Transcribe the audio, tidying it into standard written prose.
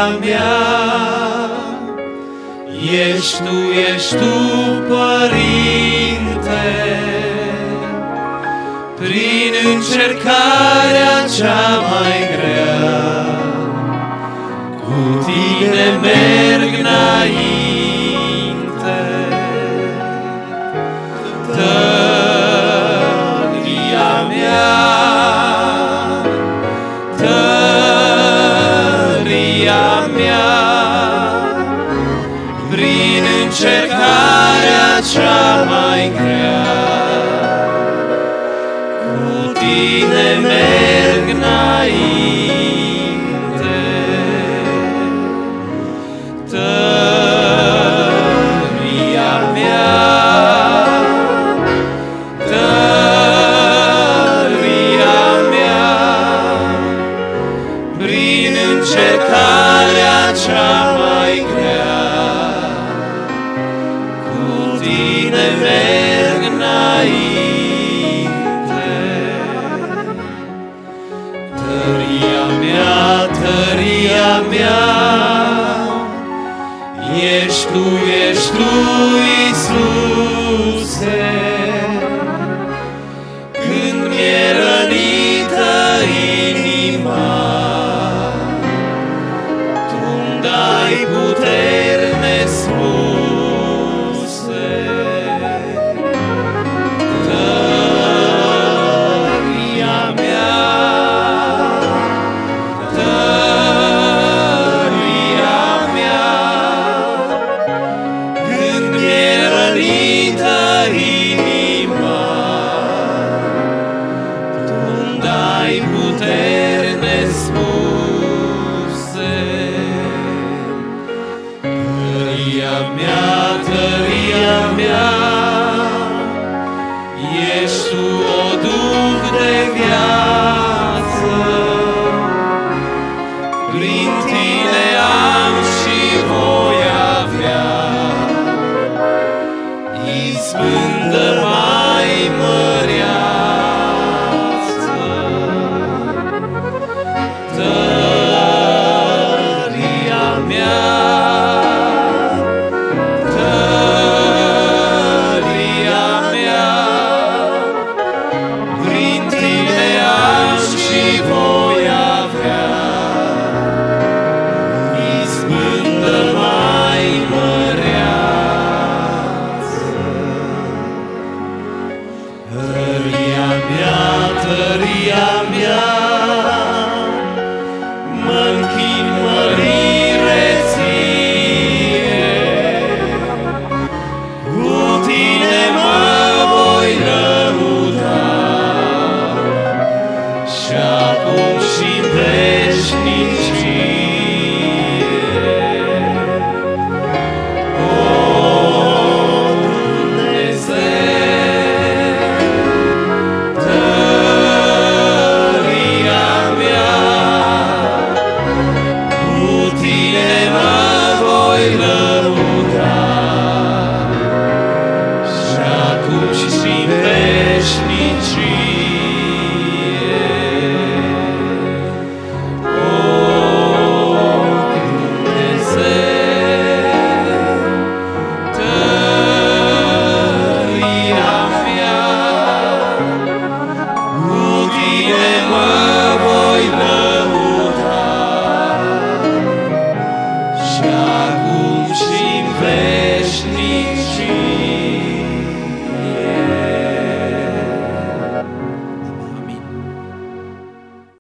mea, ești Tu, Părinte, prin încercarea cea mai grea, cu Tine merg înainte. Tăria mea, prin încercarea cea mai grea, cu Tine merg înainte. Tăria mea, prin încercarea cea mai grea, cu Tine merg înainte. Tăria mea, ești Tu, Iisuse, când mi-e rănită inima, Tu-mi dai puteri nespuse. Tăria mea, când mi-e rănită inima, Tu-mi dai puteri nespuse. Tăria mea, ești Tu, o Duh de viață, prin Tine am și voi avea izbândă mai măreață. Tăria mea, prin Tine am și voi avea izbândă mai măreață. Tăria mea, mă-nchin mărire Ție, cu Tine mă voi lăuda, și acum și-n veșnicie. O Dumnezeu, tăria mea, cu Tine mă voi lăuda, și acum și-n veșnicie. O Dumnezeu, tăria mea, cu Tine